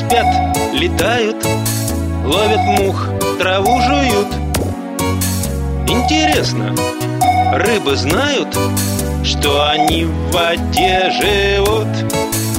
спят, летают, ловят мух, траву жуют. Интересно, рыбы знают, что они в воде живут?